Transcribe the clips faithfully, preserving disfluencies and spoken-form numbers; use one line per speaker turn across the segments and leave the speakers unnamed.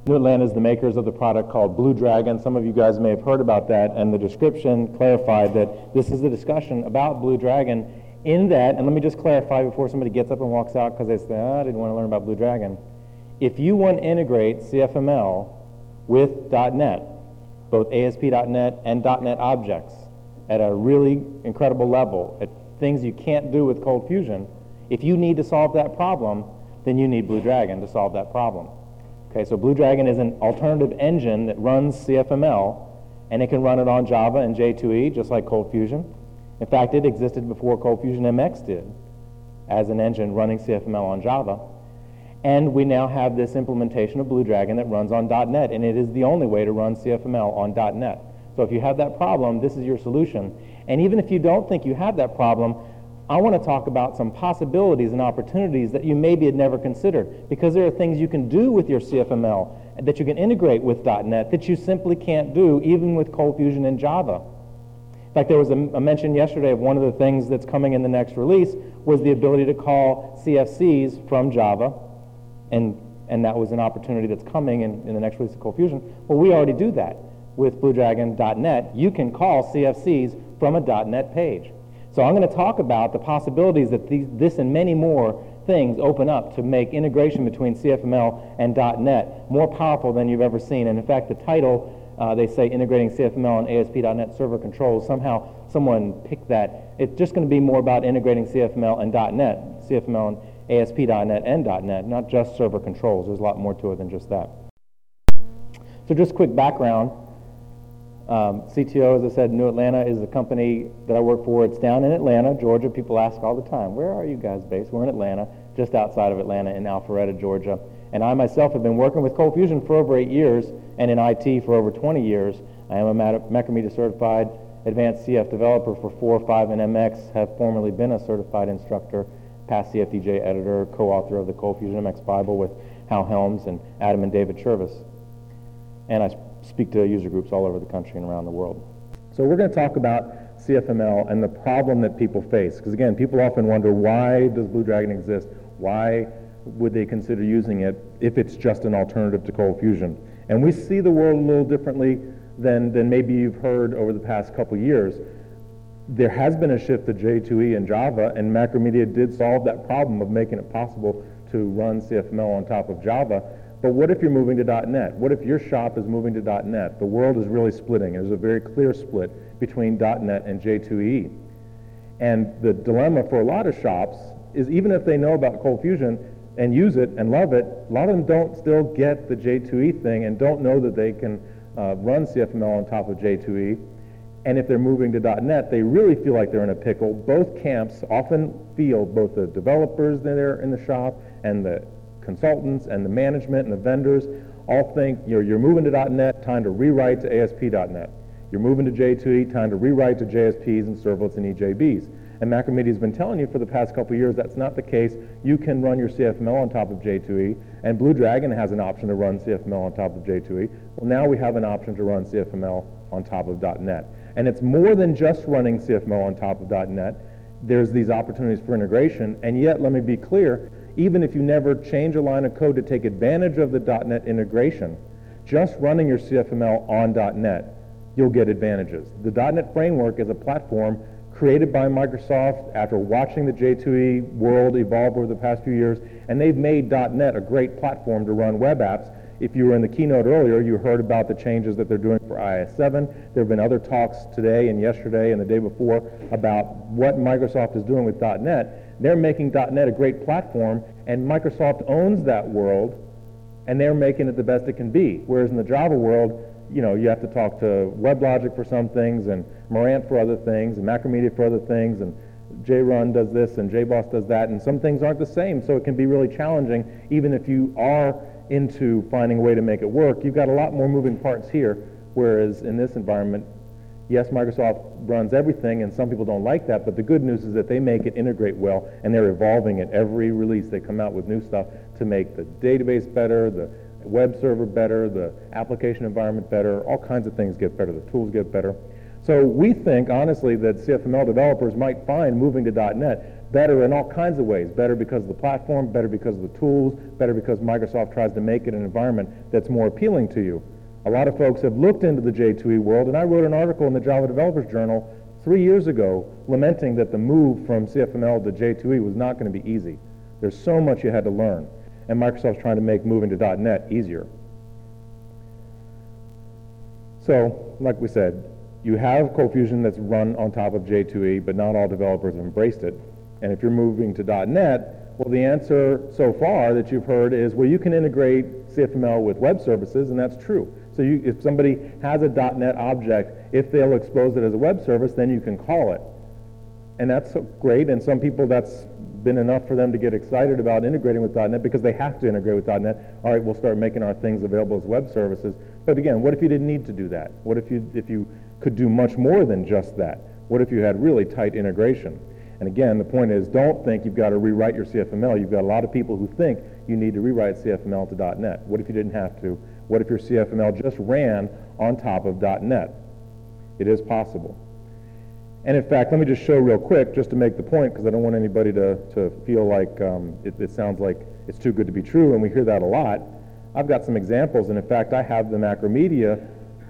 New Atlanta is the makers of the product called Blue Dragon. Some of you guys may have heard about that, and the description clarified that this is a discussion about Blue Dragon in that, and let me just clarify before somebody gets up and walks out because they say, oh, I didn't want to learn about Blue Dragon. If you want to integrate C F M L with .NET, both A S P dot net and .NET objects at a really incredible level, at things you can't do with Cold Fusion, if you need to solve that problem, then you need Blue Dragon to solve that problem. Okay, so Blue Dragon is an alternative engine that runs C F M L, and it can run it on Java and J two E, just like Cold Fusion. In fact, it existed before Cold Fusion M X did, as an engine running C F M L on Java. And we now have this implementation of Blue Dragon that runs on .NET, and it is the only way to run C F M L on .NET. So if you have that problem, this is your solution. And even if you don't think you have that problem, I want to talk about some possibilities and opportunities that you maybe had never considered, because there are things you can do with your C F M L that you can integrate with .NET that you simply can't do even with Cold Fusion and Java. In fact, there was a, a mention yesterday of one of the things that's coming in the next release was the ability to call C F Cs from Java, and, and that was an opportunity that's coming in, in the next release of Cold Fusion. Well, we already do that with Blue Dragon dot net. You can call C F Cs from a .NET page. So I'm going to talk about the possibilities that these, this and many more things open up to make integration between C F M L and .NET more powerful than you've ever seen. And in fact, the title, uh, they say integrating C F M L and A S P dot net server controls, somehow someone picked that. It's just going to be more about integrating C F M L and .NET, C F M L and A S P dot net and .NET, not just server controls. There's a lot more to it than just that. So just quick background. Um, C T O, as I said, New Atlanta is the company that I work for. It's down in Atlanta, Georgia. People ask all the time, where are you guys based? We're in Atlanta, just outside of Atlanta in Alpharetta, Georgia. And I myself have been working with Cold Fusion for over eight years and in I T for over twenty years. I am a Macromedia certified advanced C F developer for four or five in M X, have formerly been a certified instructor, past C F D J editor, co-author of the Cold Fusion M X Bible with Hal Helms and Adam and David Chervis. And I speak to user groups all over the country and around the world. So we're going to talk about C F M L and the problem that people face. Because again, people often wonder, why does Blue Dragon exist? Why would they consider using it if it's just an alternative to Cold Fusion? And we see the world a little differently than, than maybe you've heard over the past couple years. There has been a shift to J two E and Java, and Macromedia did solve that problem of making it possible to run C F M L on top of Java. But what if you're moving to .NET? What if your shop is moving to .NET? The world is really splitting. There's a very clear split between .NET and J two E. And the dilemma for a lot of shops is, even if they know about Cold Fusion and use it and love it, a lot of them don't still get the J two E thing and don't know that they can uh, run C F M L on top of J two E. And if they're moving to .NET, they really feel like they're in a pickle. Both camps often feel, both the developers that are in the shop and the consultants and the management and the vendors all think, you're, you're moving to .NET, time to rewrite to A S P dot net. You're moving to J two E, time to rewrite to J S Ps and servlets and E J Bs. And Macromedia has been telling you for the past couple of years that's not the case. You can run your C F M L on top of J two E, and Blue Dragon has an option to run C F M L on top of J two E. Well, now we have an option to run C F M L on top of .NET. And it's more than just running C F M L on top of .NET. There's these opportunities for integration, and yet, let me be clear, even if you never change a line of code to take advantage of the .NET integration, just running your C F M L on .NET, you'll get advantages. The .NET framework is a platform created by Microsoft after watching the J two E world evolve over the past few years, and they've made .NET a great platform to run web apps. If you were in the keynote earlier, you heard about the changes that they're doing for I S seven. There have been other talks today and yesterday and the day before about what Microsoft is doing with .NET. They're making .NET a great platform, and Microsoft owns that world, and they're making it the best it can be. Whereas in the Java world, you know, you have to talk to WebLogic for some things, and Marant for other things, and Macromedia for other things, and JRun does this, and JBoss does that, and some things aren't the same, so it can be really challenging, even if you are into finding a way to make it work. You've got a lot more moving parts here, whereas in this environment, yes, Microsoft runs everything, and some people don't like that, but the good news is that they make it integrate well, and they're evolving it every release. They come out with new stuff to make the database better, the web server better, the application environment better, all kinds of things get better, the tools get better. So we think, honestly, that C F M L developers might find moving to .NET better in all kinds of ways. Better because of the platform, better because of the tools, better because Microsoft tries to make it an environment that's more appealing to you. A lot of folks have looked into the J two E world, and I wrote an article in the Java Developers Journal three years ago lamenting that the move from C F M L to J two E was not going to be easy. There's so much you had to learn, and Microsoft's trying to make moving to dot net easier. So, like we said, you have ColdFusion that's run on top of J two E, but not all developers have embraced it. And if you're moving to dot net, well, the answer so far that you've heard is, well, you can integrate C F M L with web services, and that's true. So you, if somebody has a dot net object, if they'll expose it as a web service, then you can call it. And that's so great, and some people that's been enough for them to get excited about integrating with dot net because they have to integrate with dot net. All right, we'll start making our things available as web services. But again, what if you didn't need to do that? What if you, if you could do much more than just that? What if you had really tight integration? And again, the point is, don't think you've got to rewrite your C F M L. You've got a lot of people who think you need to rewrite C F M L to dot net. What if you didn't have to? What if your C F M L just ran on top of dot net? It is possible. And in fact, let me just show real quick, just to make the point, because I don't want anybody to, to feel like um, it, it sounds like it's too good to be true, and we hear that a lot. I've got some examples, and in fact, I have the Macromedia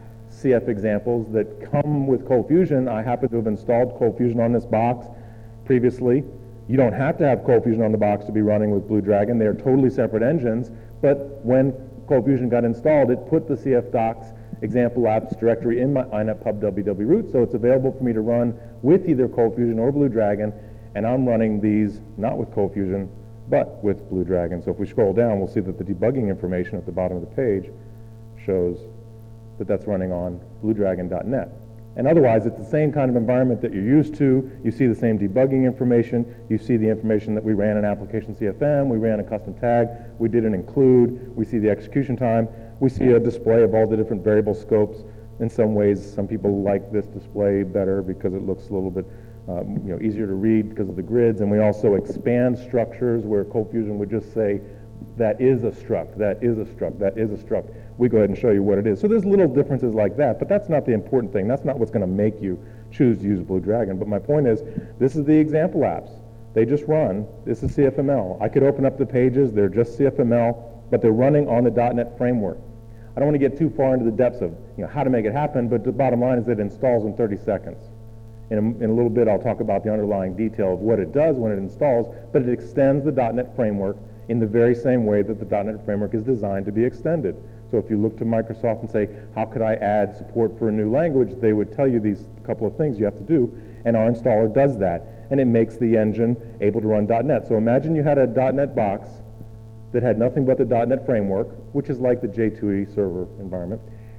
C F examples that come with ColdFusion. I happen to have installed ColdFusion on this box previously. You don't have to have ColdFusion on the box to be running with Blue Dragon. They are totally separate engines, but when ColdFusion got installed, it put the C F docs example apps directory in my inet pub www root, so it's available for me to run with either ColdFusion or Blue Dragon, and I'm running these not with ColdFusion, but with Blue Dragon. So if we scroll down, we'll see that the debugging information at the bottom of the page shows that that's running on blue dragon dot net. And otherwise, it's the same kind of environment that you're used to. You see the same debugging information. You see the information that we ran in application C F M. We ran a custom tag. We did an include. We see the execution time. We see a display of all the different variable scopes. In some ways, some people like this display better because it looks a little bit um, you know, easier to read because of the grids. And we also expand structures where ColdFusion would just say, that is a struct, that is a struct, that is a struct. We go ahead and show you what it is. So there's little differences like that, but that's not the important thing. That's not what's going to make you choose to use Blue Dragon. But my point is, this is the example apps. They just run. This is C F M L. I could open up the pages. They're just C F M L, but they're running on the dot net framework. I don't want to get too far into the depths of you know, how to make it happen, but the bottom line is that it installs in thirty seconds. In a, in a little bit, I'll talk about the underlying detail of what it does when it installs, but it extends the dot net framework in the very same way that the dot net framework is designed to be extended. So if you look to Microsoft and say, how could I add support for a new language, they would tell you these couple of things you have to do, and our installer does that, and it makes the engine able to run dot net. So imagine you had a dot net box that had nothing but the dot net framework, which is like the J two E server environment.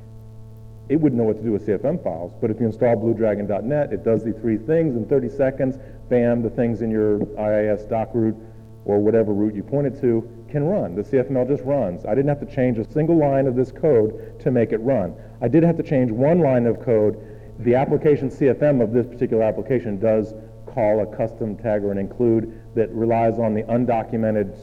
It wouldn't know what to do with C F M files, but if you install blue dragon dot net, it does the three things in thirty seconds, bam, the things in your I I S doc root or whatever route you point it to can run. The C F M L just runs. I didn't have to change a single line of this code to make it run. I did have to change one line of code. The application C F M of this particular application does call a custom tag or an include that relies on the undocumented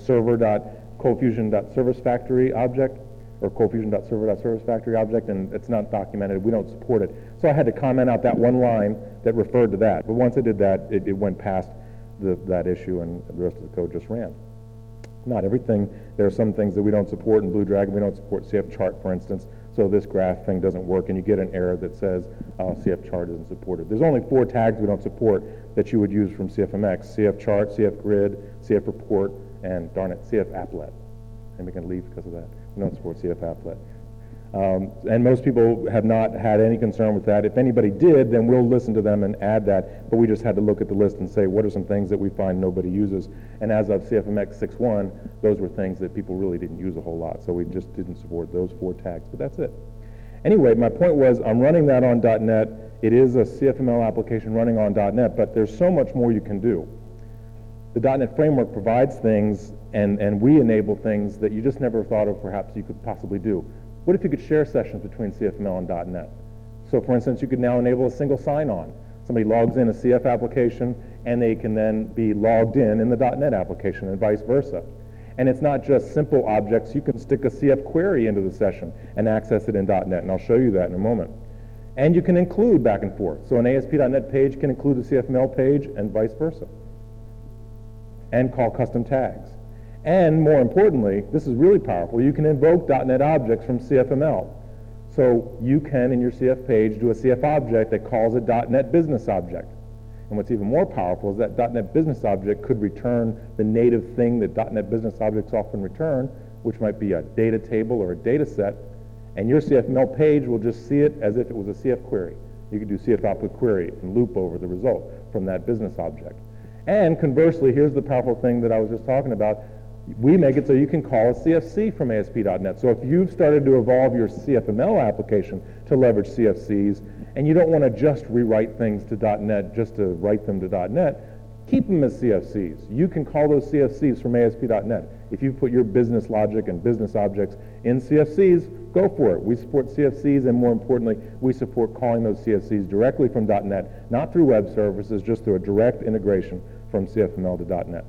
server.coldfusion.servicefactory object or coldfusion.server.servicefactory object, and it's not documented. We don't support it. So I had to comment out that one line that referred to that. But once I did that, it, it went past the, that issue, and the rest of the code just ran. Not everything. There are some things that we don't support in Blue Dragon. We don't support C F chart, for instance. So this graph thing doesn't work, and you get an error that says uh, C F chart isn't supported. There's only four tags we don't support that you would use from C F M X: C F chart, C F grid, C F report, and darn it, C F applet. And we can leave because of that. We don't support C F applet. Um, and most people have not had any concern with that. If anybody did, then we'll listen to them and add that. But we just had to look at the list and say, what are some things that we find nobody uses? And as of C F M X six point one, those were things that people really didn't use a whole lot. So we just didn't support those four tags. But that's it. Anyway, my point was, I'm running that on .NET. It is a C F M L application running on .NET, but there's so much more you can do. The .NET framework provides things, and, and we enable things that you just never thought of perhaps you could possibly do. What if you could share sessions between C F M L and .NET? So for instance, you could now enable a single sign-on. Somebody logs in a C F application, and they can then be logged in in the .NET application, and vice versa. And it's not just simple objects. You can stick a C F query into the session and access it in .NET, and I'll show you that in a moment. And you can include back and forth. So an A S P dot net page can include a C F M L page, and vice versa. and call custom tags. And more importantly, this is really powerful, you can invoke dot net objects from C F M L. So you can, in your C F page, do a C F object that calls a dot net business object. And what's even more powerful is that dot net business object could return the native thing that dot net business objects often return, which might be a data table or a data set, and your C F M L page will just see it as if it was a C F query. You could do C F output query and loop over the result from that business object. And conversely, here's the powerful thing that I was just talking about. We make it so you can call a C F C from A S P dot net. So if you've started to evolve your C F M L application to leverage C F Cs, and you don't want to just rewrite things to .net just to write them to .net, keep them as C F Cs. You can call those C F Cs from A S P dot net. If you put your business logic and business objects in C F Cs, go for it. We support C F Cs, and more importantly, we support calling those C F Cs directly from .net, not through web services, just through a direct integration from C F M L to .net.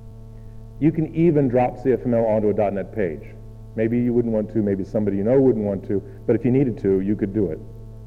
You can even drop C F M L onto a .net page. Maybe you wouldn't want to, maybe somebody you know wouldn't want to, but if you needed to, you could do it.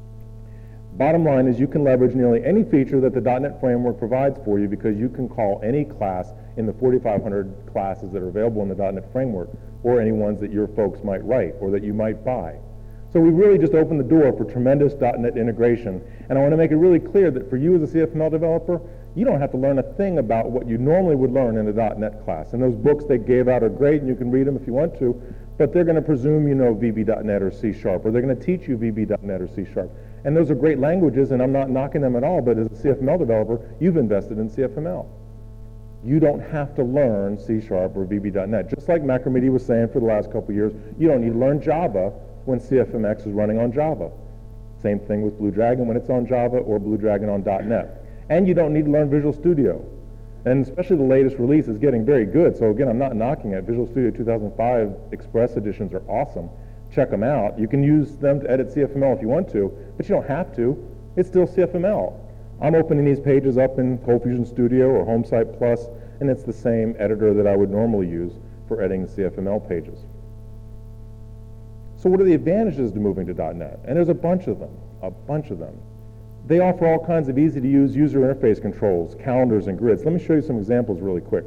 Bottom line is you can leverage nearly any feature that the .net framework provides for you because you can call any class in the forty-five hundred classes that are available in the .net framework, or any ones that your folks might write or that you might buy. So we really just opened the door for tremendous .net integration, and I want to make it really clear that for you as a C F M L developer, you don't have to learn a thing about what you normally would learn in a .net class. And those books they gave out are great, and you can read them if you want to, but they're going to presume you know V B dot net or C Sharp, or they're going to teach you V B dot net or C Sharp. And those are great languages, and I'm not knocking them at all, but as a C F M L developer, you've invested in C F M L. You don't have to learn C Sharp or V B dot net. Just like Macromedia was saying for the last couple of years, you don't need to learn Java when C F M X is running on Java. Same thing with Blue Dragon when it's on Java, or Blue Dragon on .net. And you don't need to learn Visual Studio. And especially the latest release is getting very good. So again, I'm not knocking it. Visual Studio two thousand five Express editions are awesome. Check them out. You can use them to edit C F M L if you want to, but you don't have to. It's still C F M L. I'm opening these pages up in ColdFusion Studio or HomeSite Plus, and it's the same editor that I would normally use for editing C F M L pages. So what are the advantages to moving to .net? And there's a bunch of them, a bunch of them. They offer all kinds of easy-to-use user interface controls, calendars, and grids. Let me show you some examples really quick.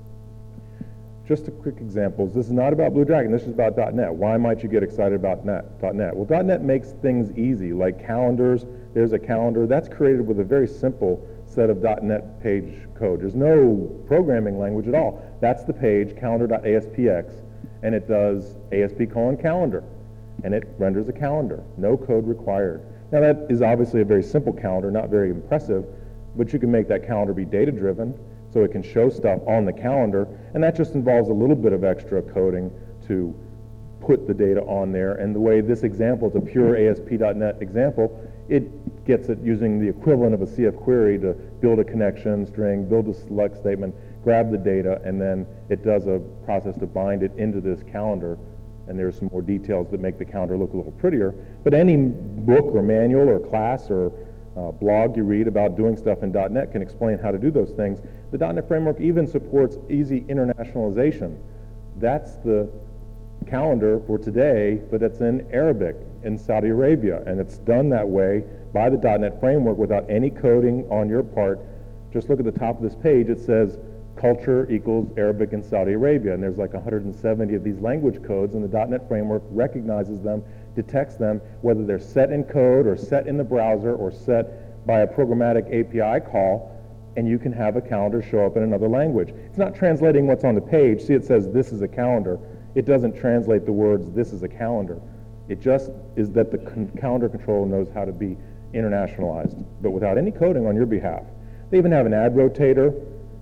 Just a quick examples. This is not about Blue Dragon. This is about .net. Why might you get excited about .net? .net? Well, .net makes things easy, like calendars. There's a calendar. That's created with a very simple set of .net page code. There's no programming language at all. That's the page, calendar dot A S P X, and it does A S P colon calendar, and it renders a calendar. No code required. Now, that is obviously a very simple calendar, not very impressive, but you can make that calendar be data-driven, so it can show stuff on the calendar, and that just involves a little bit of extra coding to put the data on there. And the way this example is a pure A S P dot net example, it gets it using the equivalent of a C F query to build a connection string, build a select statement, grab the data, and then it does a process to bind it into this calendar. And there's some more details that make the calendar look a little prettier. But any book or manual or class or uh, blog you read about doing stuff in .net can explain how to do those things. The .net framework even supports easy internationalization. That's the calendar for today, but it's in Arabic in Saudi Arabia, and it's done that way by the .net framework without any coding on your part. Just look at the top of this page. It says culture equals Arabic in Saudi Arabia, and there's like one hundred seventy of these language codes, and the .net framework recognizes them, detects them, whether they're set in code or set in the browser or set by a programmatic A P I call, and you can have a calendar show up in another language. It's not translating what's on the page. See, it says this is a calendar. It doesn't translate the words this is a calendar. It just is that the con- calendar controller knows how to be internationalized, but without any coding on your behalf. They even have an ad rotator.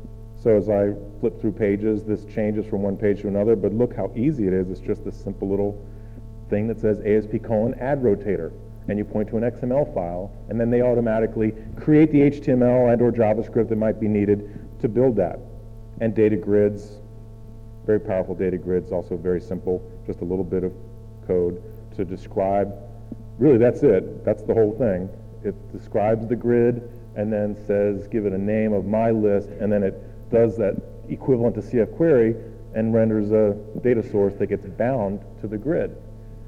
So as I flip through pages, this changes from one page to another, but look how easy it is. It's just this simple little thing that says A S P colon ad rotator, and you point to an X M L file, and then they automatically create the H T M L and or JavaScript that might be needed to build that. And data grids, very powerful data grids, also very simple, just a little bit of code to describe. Really, that's it. That's the whole thing. It describes the grid and then says, give it a name of my list, and then it does that equivalent to C F query and renders a data source that gets bound to the grid.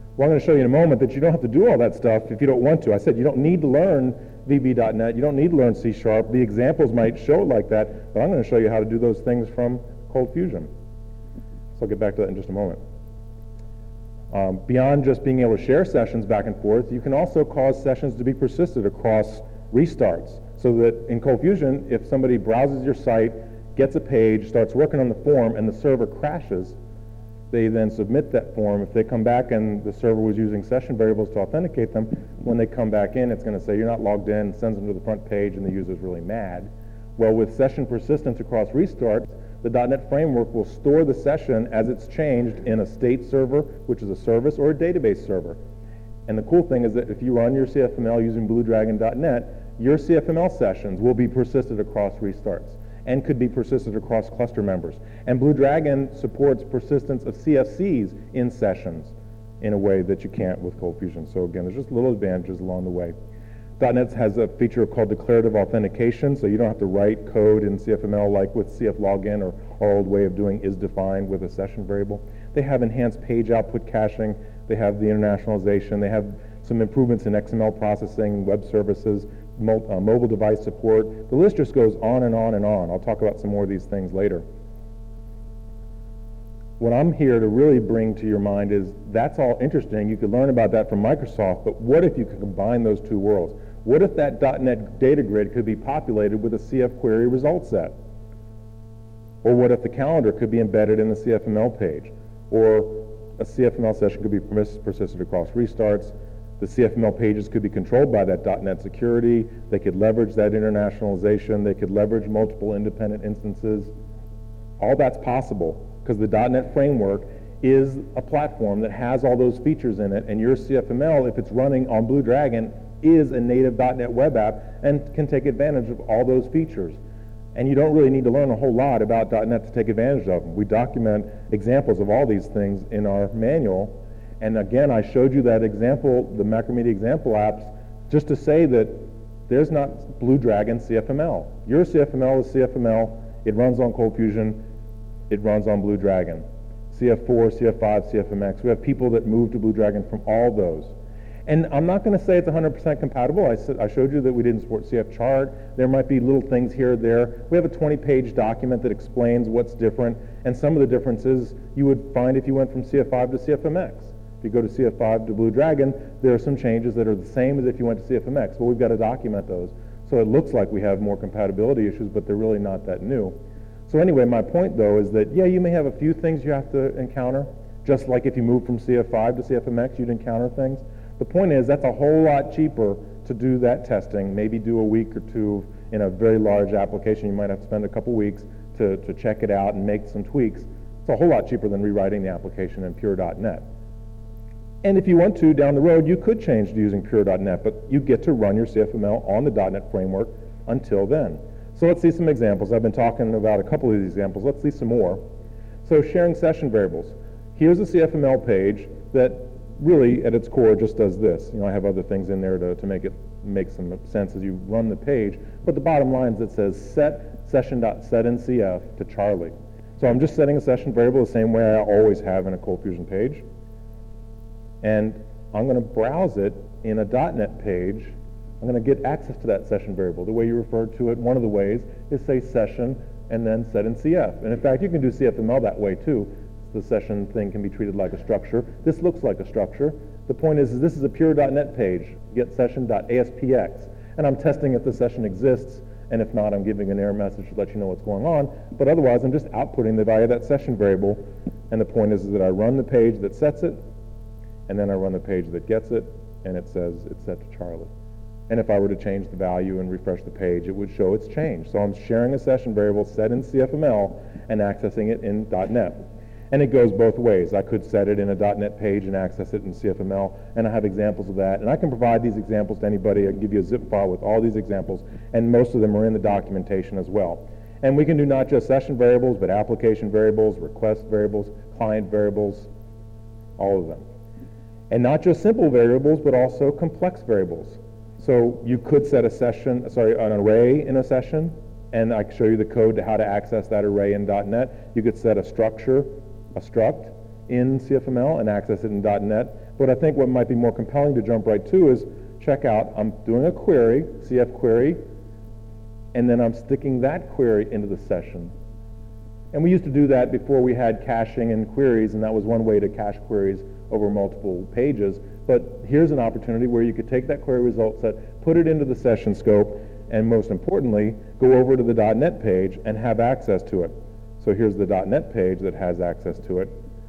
Well, I'm going to show you in a moment that you don't have to do all that stuff if you don't want to. I said you don't need to learn V B dot net. You don't need to learn C Sharp. The examples might show it like that, but I'm going to show you how to do those things from Cold Fusion. So I'll get back to that in just a moment. Um, beyond just being able to share sessions back and forth, you can also cause sessions to be persisted across restarts. So that in Cold Fusion, if somebody browses your site, gets a page, starts working on the form, and the server crashes, they then submit that form. If they come back and the server was using session variables to authenticate them, when they come back in, it's going to say you're not logged in, sends them to the front page, and the user's really mad. Well, with session persistence across restarts, the .NET Framework will store the session as it's changed in a state server, which is a service, or a database server. And the cool thing is that if you run your C F M L using blue dragon dot net, your C F M L sessions will be persisted across restarts and could be persisted across cluster members. And Blue Dragon supports persistence of C F Cs in sessions in a way that you can't with Cold Fusion. So again, there's just little advantages along the way. .NET has a feature called declarative authentication, so you don't have to write code in C F M L like with C F login or our old way of doing is defined with a session variable. They have enhanced page output caching. They have the internationalization. They have some improvements in X M L processing, web services, mo uh, mobile device support. The list just goes on and on and on. I'll talk about some more of these things later. What I'm here to really bring to your mind is that's all interesting. You could learn about that from Microsoft, but what if you could combine those two worlds? What if that .NET data grid could be populated with a C F query result set? Or what if the calendar could be embedded in the C F M L page? Or a C F M L session could be persisted across restarts. The C F M L pages could be controlled by that .NET security. They could leverage that internationalization. They could leverage multiple independent instances. All that's possible because the .NET Framework is a platform that has all those features in it, and your C F M L, if it's running on Blue Dragon, is a native .NET web app and can take advantage of all those features. And you don't really need to learn a whole lot about .NET to take advantage of them. We document examples of all these things in our manual. And again, I showed you that example, the Macromedia example apps, just to say that there's not Blue Dragon C F M L. Your C F M L is C F M L. It runs on Cold Fusion. It runs on Blue Dragon. C F four, C F five, C F M X. We have people that move to Blue Dragon from all those. And I'm not going to say it's one hundred percent compatible. I, said, I showed you that we didn't support C F chart. There might be little things here or there. We have a twenty page document that explains what's different, and some of the differences you would find if you went from C F five to C F M X. If you go to C F five to Blue Dragon, there are some changes that are the same as if you went to C F M X. Well, we've got to document those. So it looks like we have more compatibility issues, but they're really not that new. So anyway, my point, though, is that, yeah, you may have a few things you have to encounter, just like if you move from C F five to C F M X, you'd encounter things. The point is that's a whole lot cheaper to do that testing, maybe do a week or two in a very large application. You might have to spend a couple weeks to, to check it out and make some tweaks. It's a whole lot cheaper than rewriting the application in pure dot net. And if you want to, down the road, you could change to using pure dot net, but you get to run your C F M L on the .NET Framework until then. So let's see some examples. I've been talking about a couple of these examples. Let's see some more. So sharing session variables. Here's a C F M L page that really, at its core, just does this. You know, I have other things in there to, to make it make some sense as you run the page, but the bottom line is it says set session.setNCF to Charlie. So I'm just setting a session variable the same way I always have in a Cold Fusion page, and I'm going to browse it in a .NET page. I'm going to get access to that session variable. The way you refer to it, one of the ways, is say session and then setNCF. And in fact, you can do C F M L that way too. The session thing can be treated like a structure. This looks like a structure. The point is, is this is a pure .NET page, get session.aspx, and I'm testing if the session exists, and if not, I'm giving an error message to let you know what's going on, but otherwise I'm just outputting the value of that session variable, and the point is, is that I run the page that sets it, and then I run the page that gets it, and it says it's set to Charlie. And if I were to change the value and refresh the page, it would show it's changed. So I'm sharing a session variable set in C F M L and accessing it in .NET. And it goes both ways. I could set it in a .NET page and access it in C F M L, and I have examples of that. And I can provide these examples to anybody. I can give you a zip file with all these examples, and most of them are in the documentation as well. And we can do not just session variables, but application variables, request variables, client variables, all of them. And not just simple variables, but also complex variables. So you could set a session, sorry, an array in a session, and I can show you the code to how to access that array in .NET. You could set a structure, a struct, in C F M L and access it in .NET. But I think what might be more compelling to jump right to is check out, I'm doing a query, C F query, and then I'm sticking that query into the session. And we used to do that before we had caching and queries, and that was one way to cache queries over multiple pages. But here's an opportunity where you could take that query result set, put it into the session scope, and most importantly, go over to the .NET page and have access to it. So here's the .NET page that has access to it.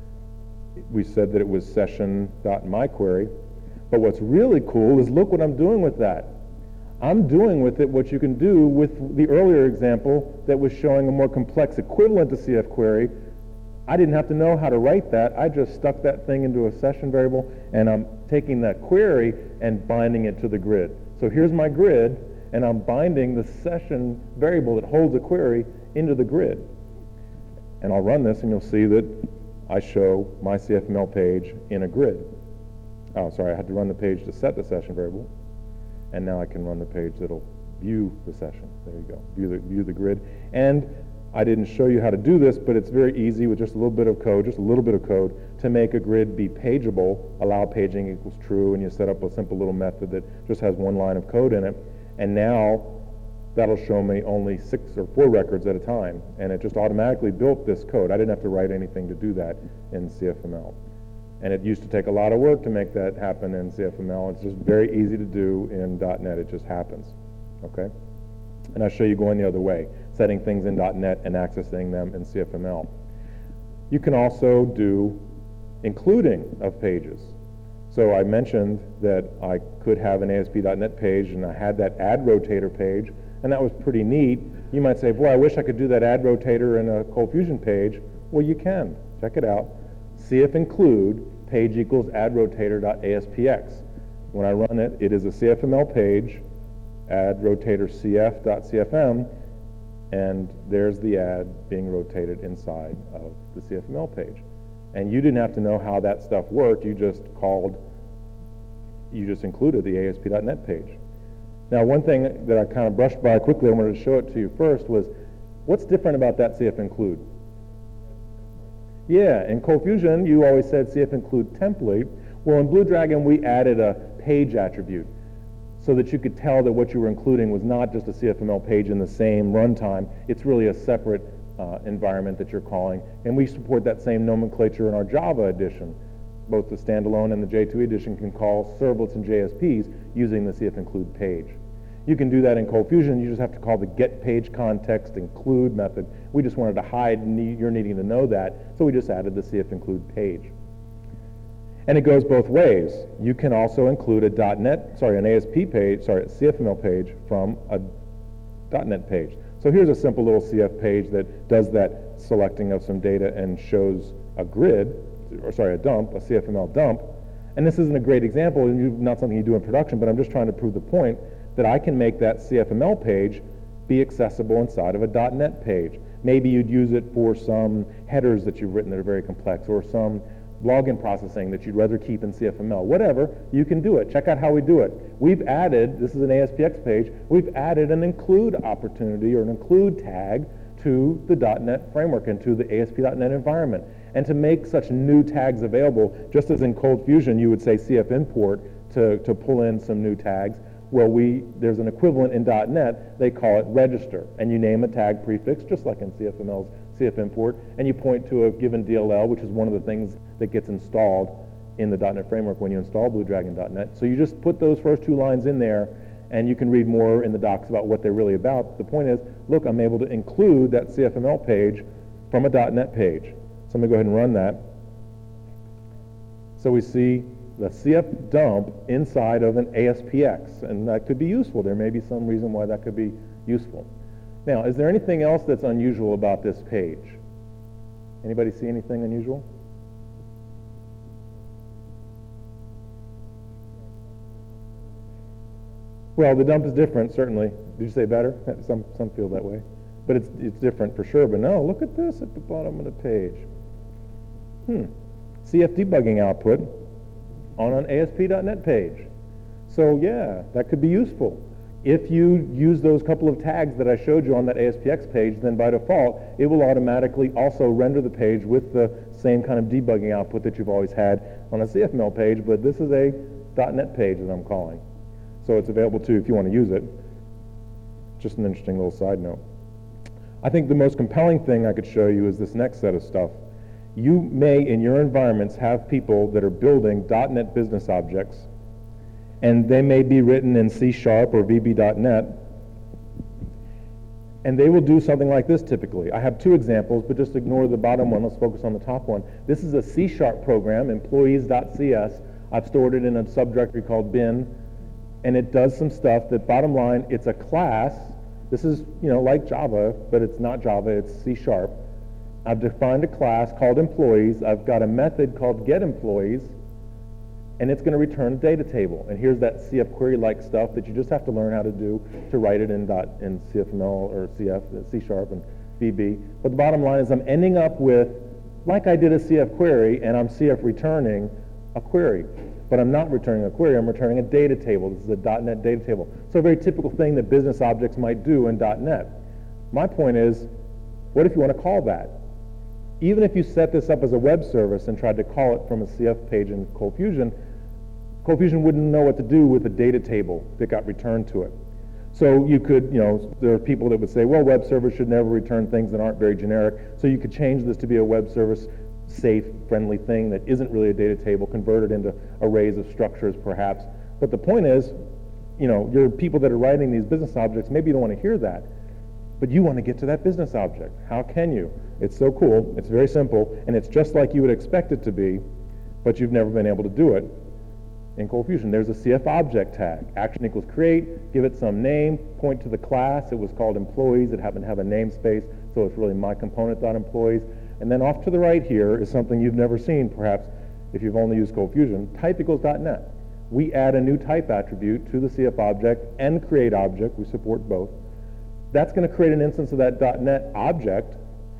We said that it was session.myQuery. But what's really cool is look what I'm doing with that. I'm doing with it what you can do with the earlier example that was showing a more complex equivalent to C F query. I didn't have to know how to write that. I just stuck that thing into a session variable, and I'm taking that query and binding it to the grid. So here's my grid, and I'm binding the session variable that holds a query into the grid. And I'll run this, and you'll see that I show my C F M L page in a grid. Oh, sorry, I had to run the page to set the session variable. And now I can run the page that'll view the session. There you go, view the, view the grid. And I didn't show you how to do this, but it's very easy with just a little bit of code, just a little bit of code, to make a grid be pageable. Allow paging equals true, and you set up a simple little method that just has one line of code in it. And now that'll show me only six or four records at a time. And it just automatically built this code. I didn't have to write anything to do that in C F M L. And it used to take a lot of work to make that happen in C F M L. It's just very easy to do in .NET. It just happens, okay? And I'll show you going the other way, setting things in .NET and accessing them in C F M L. You can also do including of pages. So I mentioned that I could have an A S P dot net page, and I had that add rotator page, and that was pretty neat. You might say, boy, I wish I could do that add rotator in a Cold Fusion page. Well, you can. Check it out. C F include page equals add rotator.aspx. When I run it, it is a C F M L page, add rotator cf.cfm, and there's the add being rotated inside of the C F M L page. And you didn't have to know how that stuff worked. You just called, you just included the A S P dot net page. Now, one thing that I kind of brushed by quickly, I wanted to show it to you first, was what's different about that C F include? Yeah, in Cold Fusion, you always said C F include template. Well, in Blue Dragon, we added a page attribute so that you could tell that what you were including was not just a C F M L page in the same runtime. It's really a separate uh, environment that you're calling. And we support that same nomenclature in our Java edition. Both the standalone and the J two E edition can call servlets and J S Ps using the C F include page. You can do that in Cold Fusion. You just have to call the get page context include method. We just wanted to hide need, your needing to know that, so we just added the C F include page. And it goes both ways. You can also include a .NET, sorry, an A S P page, sorry, a C F M L page from a .NET page. So here's a simple little C F page that does that selecting of some data and shows a grid, or sorry, a dump, a C F M L dump. And this isn't a great example, and not something you do in production, but I'm just trying to prove the point that I can make that C F M L page be accessible inside of a .NET page. Maybe you'd use it for some headers that you've written that are very complex, or some login processing that you'd rather keep in C F M L. Whatever, you can do it. Check out how we do it. We've added, this is an A S P X page, we've added an include opportunity or an include tag to the .NET framework and to the A S P dot net environment. And to make such new tags available, just as in Cold Fusion you would say C F import to, to pull in some new tags, well, we, there's an equivalent in .NET, they call it register. And you name a tag prefix, just like in C F M L's C F import, and you point to a given D L L, which is one of the things that gets installed in the .NET framework when you install Blue Dragon dot net. So you just put those first two lines in there, and you can read more in the docs about what they're really about. The point is, look, I'm able to include that C F M L page from a .NET page. So I'm going to go ahead and run that. So we see the C F dump inside of an A S P X, and that could be useful. There may be some reason why that could be useful. Now, is there anything else that's unusual about this page? Anybody see anything unusual? Well, the dump is different, certainly. Did you say better? Some some feel that way. But it's it's different for sure. But no, look at this at the bottom of the page. Hmm. C F debugging output on an A S P dot net page. So yeah, that could be useful. If you use those couple of tags that I showed you on that A S P X page, then by default, it will automatically also render the page with the same kind of debugging output that you've always had on a C F M L page, but this is a .NET page that I'm calling. So it's available too if you want to use it. Just an interesting little side note. I think the most compelling thing I could show you is this next set of stuff. You may, in your environments, have people that are building .NET business objects, and they may be written in C Sharp or V B dot net, and they will do something like this typically. I have two examples, but just ignore the bottom one. Let's focus on the top one. This is a C Sharp program, employees dot C S. I've stored it in a subdirectory called bin, and it does some stuff that, bottom line, it's a class. This is, you know, like Java, but it's not Java, it's C Sharp. I've defined a class called employees. I've got a method called getEmployees, and it's going to return a data table. And here's that C F query-like stuff that you just have to learn how to do to write it in, dot, in C F M L or C F, C Sharp and V B. But the bottom line is I'm ending up with, like I did a C F query, and I'm C F returning a query. But I'm not returning a query, I'm returning a data table. This is a .NET data table. So a very typical thing that business objects might do in .NET. My point is, what if you want to call that? Even if you set this up as a web service and tried to call it from a C F page in ColdFusion, ColdFusion wouldn't know what to do with the data table that got returned to it. So you could, you know, there are people that would say, well, web servers should never return things that aren't very generic. So you could change this to be a web service safe, friendly thing that isn't really a data table, convert it into arrays of structures perhaps. But the point is, you know, your people that are writing these business objects, maybe you don't want to hear that, but you want to get to that business object. How can you? It's so cool, it's very simple, and it's just like you would expect it to be, but you've never been able to do it in ColdFusion. There's a C F object tag. Action equals create, give it some name, point to the class. It was called employees. It happened to have a namespace, so it's really my component.employees. And then off to the right here is something you've never seen, perhaps, if you've only used ColdFusion, type equals .NET. We add a new type attribute to the C F object and create object. We support both. That's going to create an instance of that .NET object.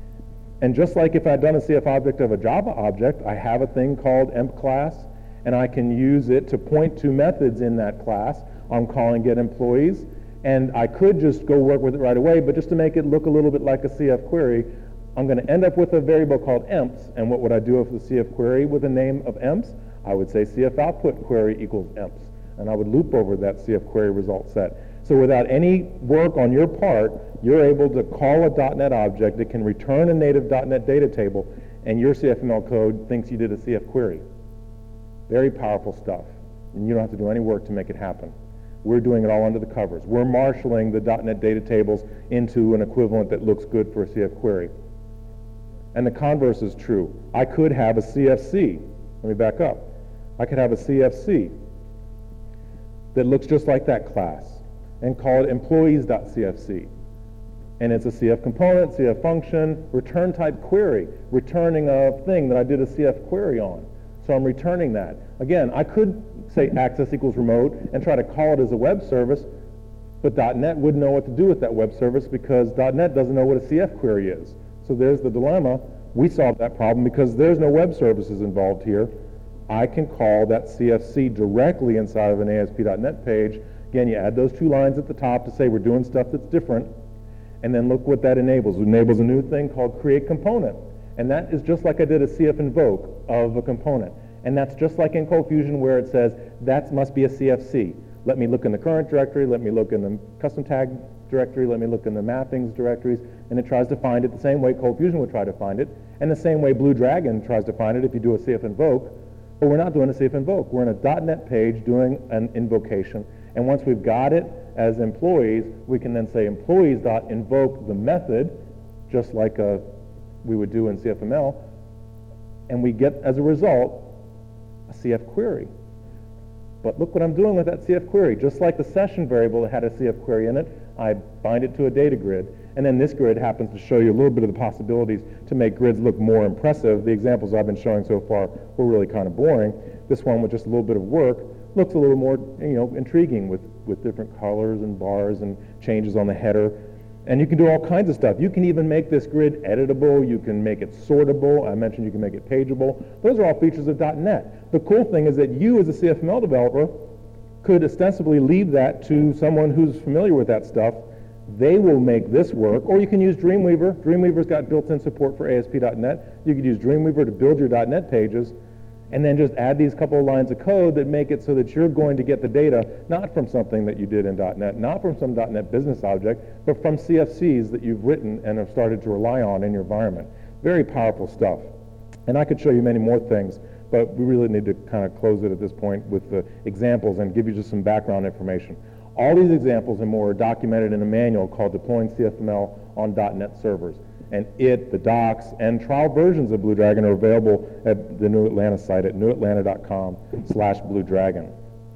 And just like if I'd done a C F object of a Java object, I have a thing called emp class, and I can use it to point to methods in that class. I'm calling getEmployees, and I could just go work with it right away, but just to make it look a little bit like a C F query, I'm going to end up with a variable called emps, and what would I do with the C F query with a name of emps? I would say C F output query equals emps, and I would loop over that C F query result set. So without any work on your part, you're able to call a .NET object that can return a native .NET data table, and your C F M L code thinks you did a C F query. Very powerful stuff, and you don't have to do any work to make it happen. We're doing it all under the covers. We're marshaling the .NET data tables into an equivalent that looks good for a C F query. And the converse is true. I could have a C F C. Let me back up. I could have a C F C that looks just like that class and call it employees.cfc. And it's a C F component, C F function, return type query, returning a thing that I did a C F query on. So I'm returning that. Again, I could say access equals remote and try to call it as a web service, but .NET wouldn't know what to do with that web service because .NET doesn't know what a C F query is. So there's the dilemma. We solved that problem because there's no web services involved here. I can call that C F C directly inside of an A S P dot net page. Again, you add those two lines at the top to say we're doing stuff that's different, and then look what that enables. It enables a new thing called create component, and that is just like I did a C F invoke of a component, and that's just like in ColdFusion where it says that must be a C F C. Let me look in the current directory, let me look in the custom tag directory, let me look in the mappings directories, and it tries to find it the same way ColdFusion would try to find it, and the same way Blue Dragon tries to find it if you do a C F invoke. But we're not doing a C F invoke. We're in a .NET page doing an invocation, and once we've got it as employees, we can then say employees.invoke the method, just like a, we would do in C F M L, and we get, as a result, a C F query. But look what I'm doing with that C F query. Just like the session variable that had a C F query in it, I bind it to a data grid, and then this grid happens to show you a little bit of the possibilities to make grids look more impressive. The examples I've been showing so far were really kind of boring. This one with just a little bit of work looks a little more, you know, intriguing with, with different colors and bars and changes on the header. And you can do all kinds of stuff. You can even make this grid editable. You can make it sortable. I mentioned you can make it pageable. Those are all features of .NET. The cool thing is that you, as a C F M L developer, could ostensibly leave that to someone who's familiar with that stuff They will make this work, or you can use Dreamweaver. Dreamweaver's got built-in support for A S P dot net. You could use Dreamweaver to build your .NET pages, and then just add these couple of lines of code that make it so that you're going to get the data not from something that you did in .NET, not from some .NET business object, but from C F Cs that you've written and have started to rely on in your environment. Very powerful stuff. And I could show you many more things, but we really need to kind of close it at this point with the examples and give you just some background information. All these examples and more are documented in a manual called Deploying C F M L on .NET Servers. And it, the docs, and trial versions of Blue Dragon are available at the New Atlanta site at new atlanta dot com slash Blue Dragon.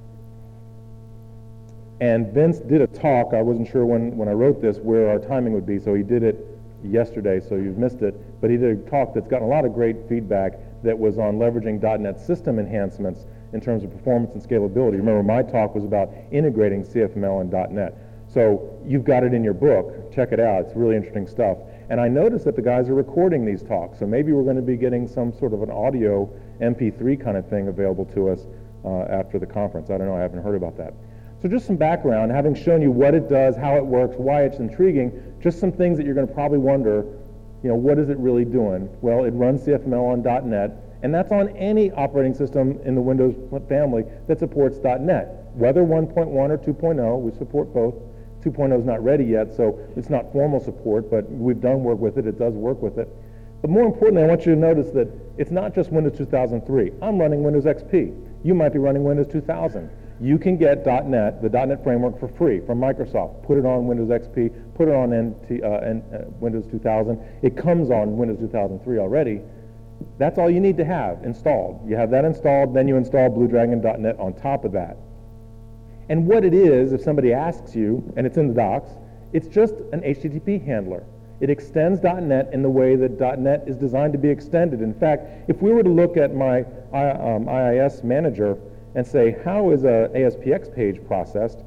And Vince did a talk, I wasn't sure when, when I wrote this, where our timing would be, so he did it yesterday, so you've missed it. But he did a talk that's gotten a lot of great feedback that was on leveraging .NET system enhancements in terms of performance and scalability. Remember, my talk was about integrating C F M L and .NET. So you've got it in your book. Check it out. It's really interesting stuff. And I noticed that the guys are recording these talks, so maybe we're going to be getting some sort of an audio M P three kind of thing available to us uh, after the conference. I don't know, I haven't heard about that. So just some background, having shown you what it does, how it works, why it's intriguing, just some things that you're going to probably wonder, you know, what is it really doing? Well, it runs C F M L on .NET, and that's on any operating system in the Windows family that supports .NET. Whether one point one or two point oh, we support both. two point oh is not ready yet, so it's not formal support, but we've done work with it. It does work with it. But more importantly, I want you to notice that it's not just Windows two thousand three. I'm running Windows X P. You might be running Windows two thousand. You can get .NET, the .NET framework, for free from Microsoft. Put it on Windows X P, put it on N T, uh, N, uh, Windows two thousand. It comes on Windows two thousand three already. That's all you need to have installed. You have that installed, then you install Blue Dragon dot net on top of that. And what it is, if somebody asks you, and it's in the docs, it's just an H T T P handler. It extends .NET in the way that .NET is designed to be extended. In fact, if we were to look at my um, I I S manager and say, how is a A S P X page processed?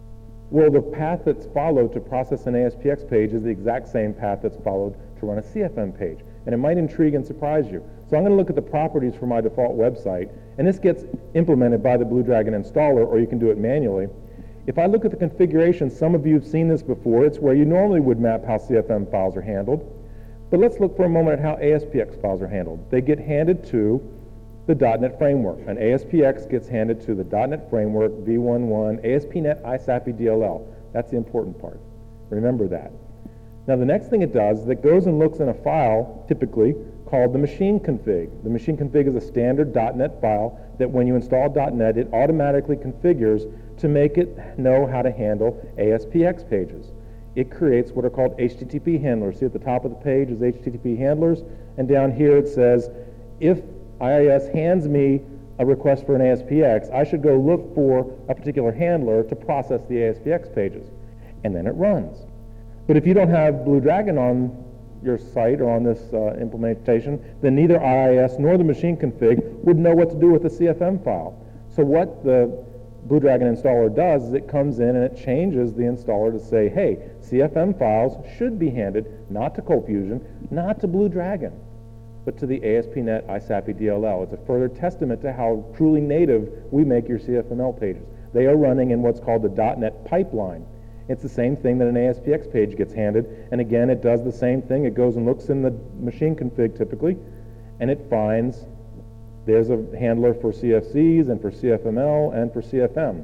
Well, the path that's followed to process an A S P X page is the exact same path that's followed to run a C F M page. And it might intrigue and surprise you. So I'm going to look at the properties for my default website, and this gets implemented by the Blue Dragon installer, or you can do it manually. If I look at the configuration, some of you have seen this before. It's where you normally would map how C F M files are handled. But let's look for a moment at how A S P X files are handled. They get handed to the .NET framework. An A S P X gets handed to the .NET framework, V one point one, A S P dot net I S A P I D L L. That's the important part. Remember that. Now the next thing it does is it goes and looks in a file, typically, called the machine config. The machine config is a standard .NET file that when you install .NET, it automatically configures to make it know how to handle A S P X pages. It creates what are called H T T P handlers. See at the top of the page is H T T P handlers, and down here it says, if I I S hands me a request for an A S P X, I should go look for a particular handler to process the A S P X pages. And then it runs. But if you don't have Blue Dragon on your site or on this uh, implementation, then neither I I S nor the machine config would know what to do with the C F M file. So what the Blue Dragon installer does is it comes in and it changes the installer to say, hey, C F M files should be handed not to ColdFusion, not to Blue Dragon, but to the A S P dot net I S A P I D L L. It's a further testament to how truly native we make your C F M L pages. They are running in what's called the .NET pipeline. It's the same thing that an A S P X page gets handed, and again, it does the same thing. It goes and looks in the machine config typically, and it finds there's a handler for C F Cs and for C F M L and for C F M.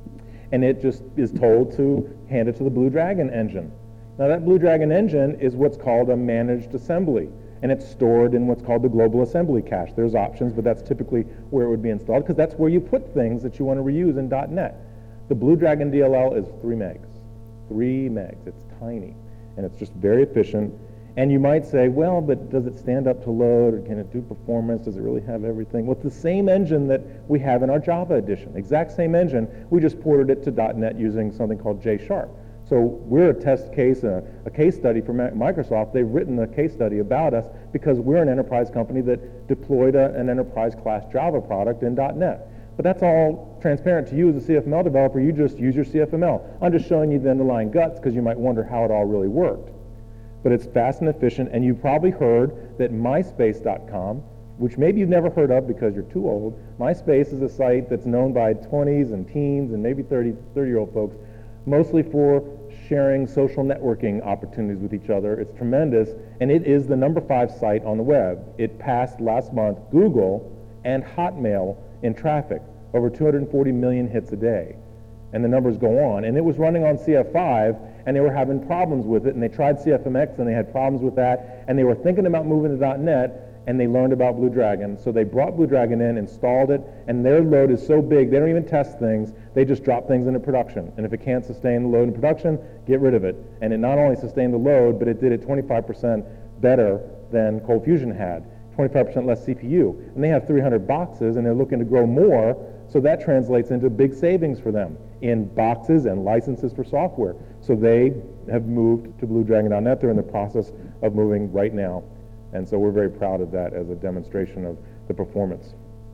And it just is told to hand it to the Blue Dragon engine. Now that Blue Dragon engine is what's called a managed assembly, and it's stored in what's called the global assembly cache. There's options, but that's typically where it would be installed because that's where you put things that you want to reuse in .NET. The Blue Dragon D L L is three megs. Three megs. It's tiny, and it's just very efficient. And you might say, well, but does it stand up to load, or can it do performance? Does it really have everything? Well, it's the same engine that we have in our Java edition. Exact same engine. We just ported it to .NET using something called J Sharp. So we're a test case, a, a case study for Microsoft. They've written a case study about us because we're an enterprise company that deployed a, an enterprise-class Java product in .NET. But that's all transparent to you as a C F M L developer. You just use your C F M L. I'm just showing you the underlying guts because you might wonder how it all really worked. But it's fast and efficient, and you probably heard that MySpace dot com, which maybe you've never heard of because you're too old. MySpace is a site that's known by twenties and teens and maybe thirty, thirty-year-old folks, mostly for sharing social networking opportunities with each other. It's tremendous, and it is the number five site on the web. It passed last month Google and Hotmail in traffic, over two hundred forty million hits a day. And the numbers go on. And it was running on C F five, and they were having problems with it, and they tried C F M X, and they had problems with that, and they were thinking about moving to .NET, and they learned about Blue Dragon. So they brought Blue Dragon in, installed it, and their load is so big, they don't even test things, they just drop things into production. And if it can't sustain the load in production, get rid of it. And it not only sustained the load, but it did it twenty-five percent better than Cold Fusion had, twenty-five percent less C P U. And they have three hundred boxes, and they're looking to grow more, so that translates into big savings for them in boxes and licenses for software. So they have moved to Blue Dragon dot net. They're in the process of moving right now. And so we're very proud of that as a demonstration of the performance.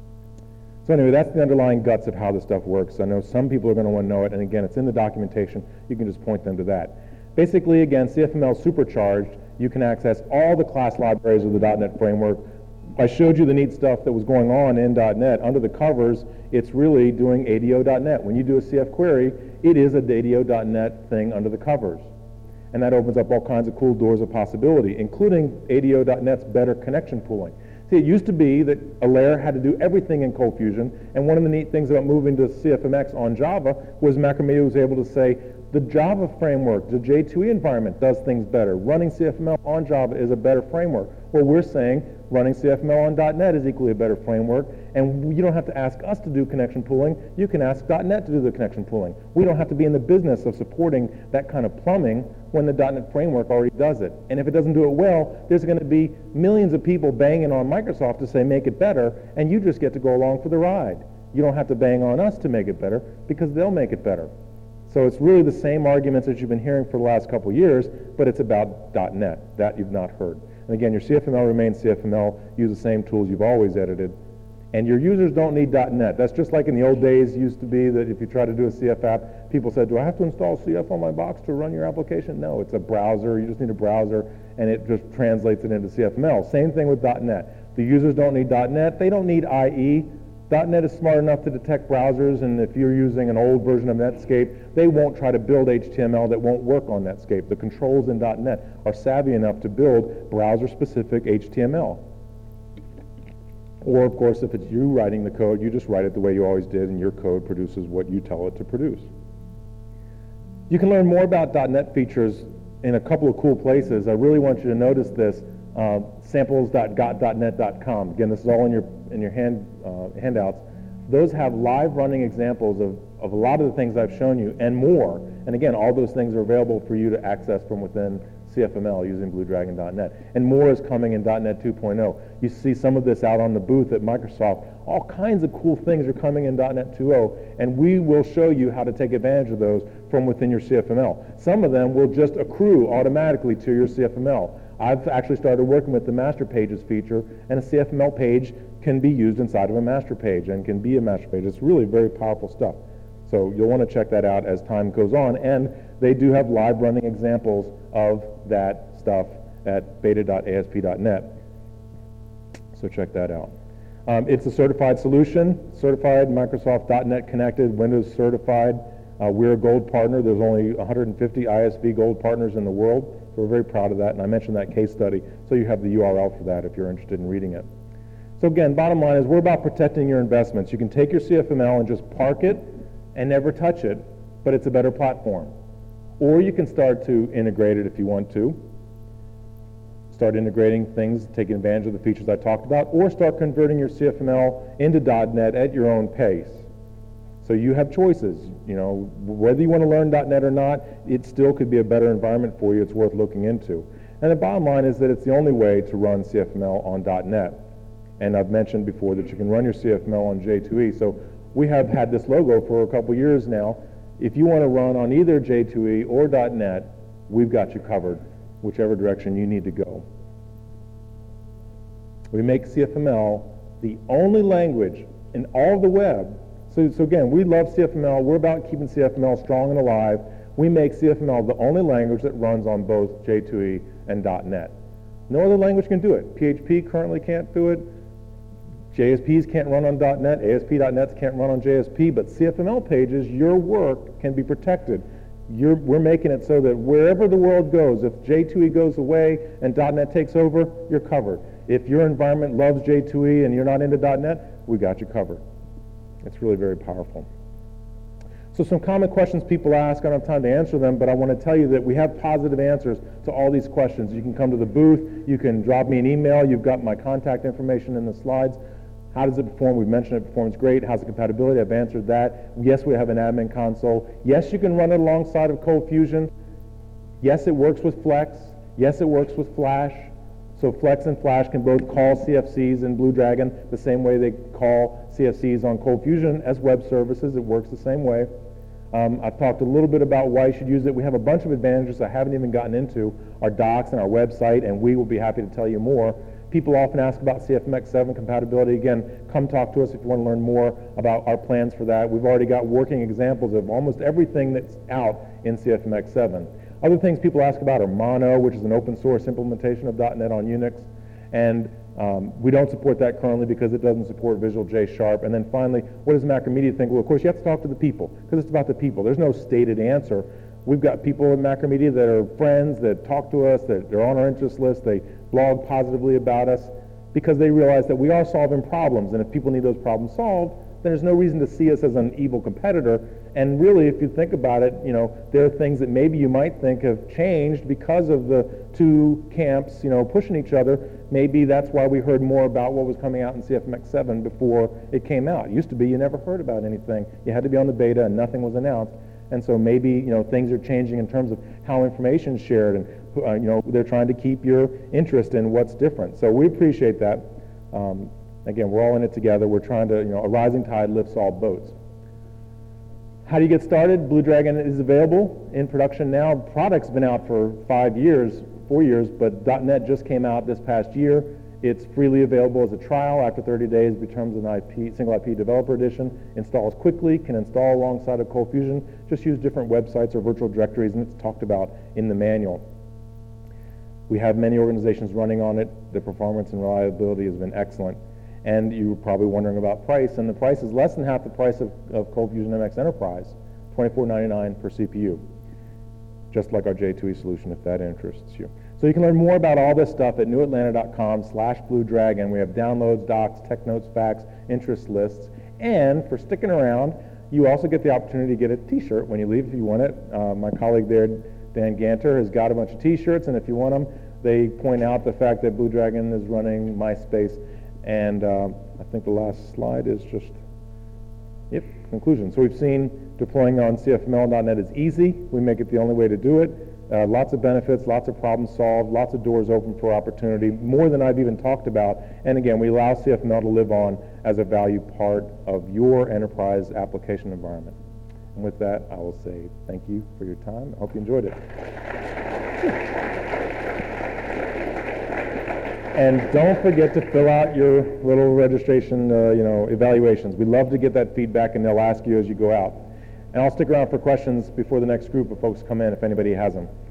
So anyway, that's the underlying guts of how this stuff works. I know some people are going to want to know it, and again, it's in the documentation. You can just point them to that. Basically, again, C F M L supercharged, you can access all the class libraries of the .NET framework. I showed you the neat stuff that was going on in .NET. Under the covers, it's really doing A D O dot net. When you do a C F query, it is a A D O dot net thing under the covers. And that opens up all kinds of cool doors of possibility, including A D O dot net's better connection pooling. See, it used to be that a layer had to do everything in Cold Fusion, and one of the neat things about moving to C F M X on Java was Macromedia was able to say, the Java framework, the J two E environment does things better. Running C F M L on Java is a better framework. Well, we're saying running C F M L on .NET is equally a better framework, and you don't have to ask us to do connection pooling. You can ask .NET to do the connection pooling. We don't have to be in the business of supporting that kind of plumbing when the .NET framework already does it. And if it doesn't do it well, there's going to be millions of people banging on Microsoft to say make it better, and you just get to go along for the ride. You don't have to bang on us to make it better because they'll make it better. So it's really the same arguments that you've been hearing for the last couple of years, but it's about .NET. That you've not heard. And again, your C F M L remains C F M L. Use the same tools you've always edited. And your users don't need .NET. That's just like in the old days used to be that if you try to do a C F app, people said, do I have to install C F on my box to run your application? No, it's a browser. You just need a browser, and it just translates it into C F M L. Same thing with .NET. The users don't need .NET. They don't need I E. .NET is smart enough to detect browsers, and if you're using an old version of Netscape, they won't try to build H T M L that won't work on Netscape. The controls in .NET are savvy enough to build browser-specific H T M L. Or, of course, if it's you writing the code, you just write it the way you always did, and your code produces what you tell it to produce. You can learn more about .NET features in a couple of cool places. I really want you to notice this. Uh, samples dot got dot net dot com. Again, this is all in your in your hand uh, handouts. Those have live running examples of, of a lot of the things I've shown you and more. And again, all those things are available for you to access from within C F M L using Blue Dragon dot net. And more is coming in .NET two point oh. You see some of this out on the booth at Microsoft. All kinds of cool things are coming in .NET two point oh, and we will show you how to take advantage of those from within your C F M L. Some of them will just accrue automatically to your C F M L. I've actually started working with the master pages feature, and a C F M L page can be used inside of a master page and can be a master page. It's really very powerful stuff. So you'll want to check that out as time goes on, and they do have live running examples of that stuff at beta dot A S P dot net. So check that out. Um, it's a certified solution, certified Microsoft dot net connected, Windows certified. Uh, we're a gold partner. There's only one hundred fifty I S V gold partners in the world. So we're very proud of that, and I mentioned that case study, so you have the U R L for that if you're interested in reading it. So again, bottom line is we're about protecting your investments. You can take your C F M L and just park it and never touch it, but it's a better platform. Or you can start to integrate it if you want to. Start integrating things, taking advantage of the features I talked about, or start converting your C F M L into .NET at your own pace. So you have choices. You know, whether you want to learn .NET or not, it still could be a better environment for you. It's worth looking into. And the bottom line is that it's the only way to run C F M L on .NET. And I've mentioned before that you can run your C F M L on J two E. So we have had this logo for a couple years now. If you want to run on either J two E or .NET, we've got you covered, whichever direction you need to go. We make C F M L the only language in all of the web. So, so again, we love C F M L. We're about keeping C F M L strong and alive. We make C F M L the only language that runs on both J two E and .NET. No other language can do it. P H P currently can't do it. J S Ps can't run on .NET. A S P dot nets can't run on J S P. But C F M L pages, your work can be protected. You're, we're making it so that wherever the world goes, if J two E goes away and .NET takes over, you're covered. If your environment loves J two E and you're not into .NET, we got you covered. It's really very powerful. So some common questions people ask, I don't have time to answer them, but I want to tell you that we have positive answers to all these questions. You can come to the booth, you can drop me an email, you've got my contact information in the slides. How does it perform? We've mentioned it performs great. How's the compatibility? I've answered that. Yes, we have an admin console. Yes, you can run it alongside of Cold Fusion. Yes, it works with Flex. Yes, it works with Flash. So Flex and Flash can both call C F Cs in Blue Dragon the same way they call C F Cs on Cold Fusion as web services. It works the same way. Um, I've talked a little bit about why you should use it. We have a bunch of advantages I haven't even gotten into, our docs and our website, and we will be happy to tell you more. People often ask about C F M X seven compatibility. Again, come talk to us if you want to learn more about our plans for that. We've already got working examples of almost everything that's out in C F M X seven. Other things people ask about are Mono, which is an open source implementation of .NET on Unix, and um, we don't support that currently because it doesn't support Visual J Sharp. And then finally, what does Macromedia think? Well, of course, you have to talk to the people because it's about the people. There's no stated answer. We've got people at Macromedia that are friends, that talk to us, that are on our interest list, they blog positively about us because they realize that we are solving problems, and if people need those problems solved, then there's no reason to see us as an evil competitor. And really, if you think about it, you know, there are things that maybe you might think have changed because of the two camps, you know, pushing each other. Maybe that's why we heard more about what was coming out in C F M X seven before it came out. It used to be you never heard about anything. You had to be on the beta and nothing was announced. And so maybe, you know, things are changing in terms of how information is shared, and uh, you know, they're trying to keep your interest in what's different. So we appreciate that. Um, again, we're all in it together. We're trying to, you know, a rising tide lifts all boats. How do you get started? Blue Dragon is available in production now. Product's been out for five years, four years, but .NET just came out this past year. It's freely available as a trial. After thirty days, it becomes an I P, single I P developer edition. Installs quickly, can install alongside of Cold Fusion. Just use different websites or virtual directories, and it's talked about in the manual. We have many organizations running on it. The performance and reliability has been excellent. And you were probably wondering about price, and the price is less than half the price of, of Cold Fusion M X Enterprise, twenty-four ninety-nine per C P U, just like our J two E solution, if that interests you. So you can learn more about all this stuff at newatlanta.com slash Blue Dragon. We have downloads, docs, tech notes, facts, interest lists, and for sticking around, you also get the opportunity to get a t-shirt when you leave if you want it. Uh, my colleague there, Dan Ganter, has got a bunch of t-shirts, and if you want them, they point out the fact that Blue Dragon is running MySpace. And uh, I think the last slide is just, yep, conclusion. So we've seen deploying on C F M L dot net is easy. We make it the only way to do it. Uh, lots of benefits, lots of problems solved, lots of doors open for opportunity, more than I've even talked about. And again, we allow C F M L to live on as a value part of your enterprise application environment. And with that, I will say thank you for your time. I hope you enjoyed it. And don't forget to fill out your little registration, uh, you know, evaluations. We love to get that feedback, and they'll ask you as you go out. And I'll stick around for questions before the next group of folks come in if anybody has them.